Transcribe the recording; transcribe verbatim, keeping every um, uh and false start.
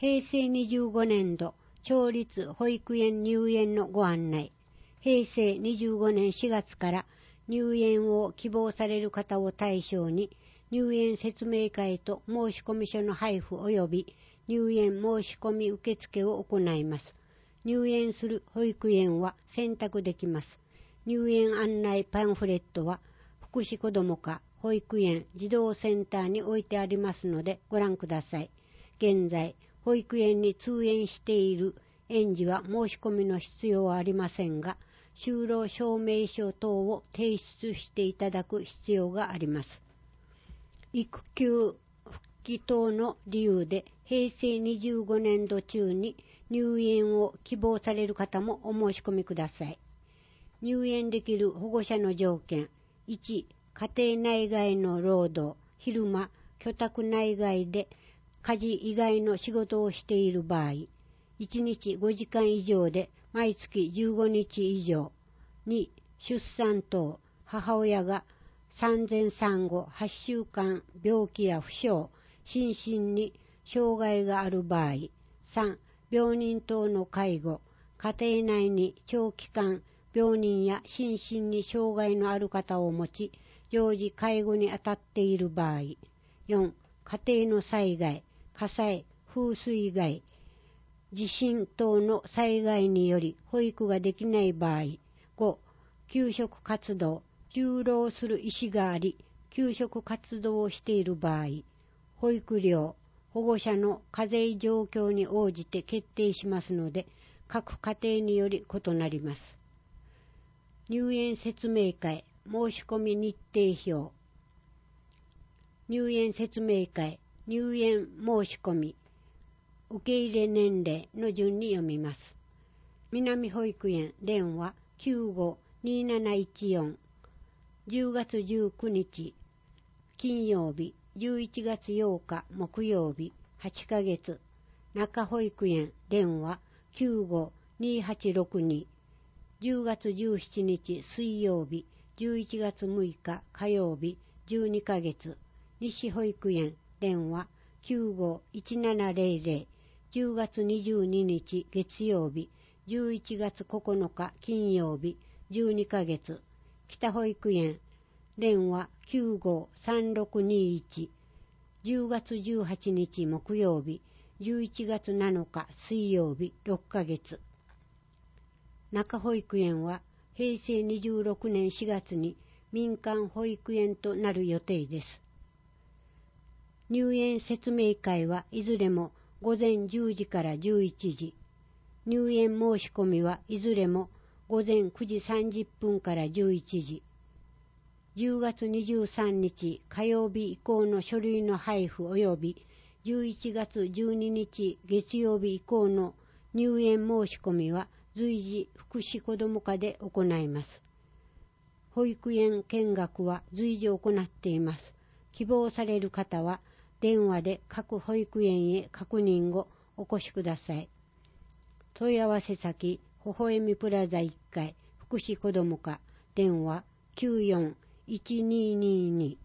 へいせいにじゅうごねんど町立保育園入園のご案内。へいせいにじゅうごねんしがつから入園を希望される方を対象に入園説明会と申込書の配布及び入園申し込み受付を行います。入園する保育園は選択できます。入園案内パンフレットは福祉子ども課保育園児童センターに置いてありますのでご覧ください。現在、保育園に通園している園児は申し込みの必要はありませんが、就労証明書等を提出していただく必要があります。育休復帰等の理由でへいせいにじゅうごねんど中に入園を希望される方もお申し込みください。入園できる保護者の条件。いち、家庭内外の労働、昼間、居宅内外で家事以外の仕事をしている場合、いちにちごじかん以上で毎月じゅうごにち以上。に、出産等、母親が産前産後はちしゅうかん病気や負傷、心身に障害がある場合。さん、病人等の介護、家庭内に長期間病人や心身に障害のある方を持ち、常時介護に当たっている場合。よん、家庭の災害、火災、風水害、地震等の災害により保育ができない場合。ご、給食活動、就労する意思があり、給食活動をしている場合。保育料、保護者の課税状況に応じて決定しますので、各家庭により異なります。入園説明会、申し込み日程表。入園説明会、入園申し込み、受け入れ年齢の順に読みます。南保育園電話 きゅうごにーなないちよん じゅうがつじゅうくにち金曜日、じゅういちがつようか木曜日、はちかげつ。中保育園電話 きゅうごにーはちろくに じゅうがつじゅうしちにち水曜日、じゅういちがつむいか火曜日、じゅうにかげつ。西保育園電話 きゅうごいちななぜろぜろ じゅうがつにじゅうににち月曜日、じゅういちがつここのか金曜日、じゅうにかげつ。北保育園電話 きゅうごさんろくにいち じゅうがつじゅうはちにち木曜日、じゅういちがつなのか水曜日、ろっかげつ。中保育園はへいせいにじゅうろくねんしがつに民間保育園となる予定です。入園説明会はいずれもごぜんじゅうじからじゅういちじ。入園申し込みはいずれもごぜんくじさんじゅっぷんからじゅういちじ。じゅうがつにじゅうさんにち火曜日以降の書類の配布及びじゅういちがつじゅうににち月曜日以降の入園申し込みは随時福祉子ども課で行います。保育園見学は随時行っています。希望される方は電話で各保育園へ確認後お越しください。問い合わせ先、ほほえみプラザいっかい福祉子ども課電話 きゅうよんいちにーにーに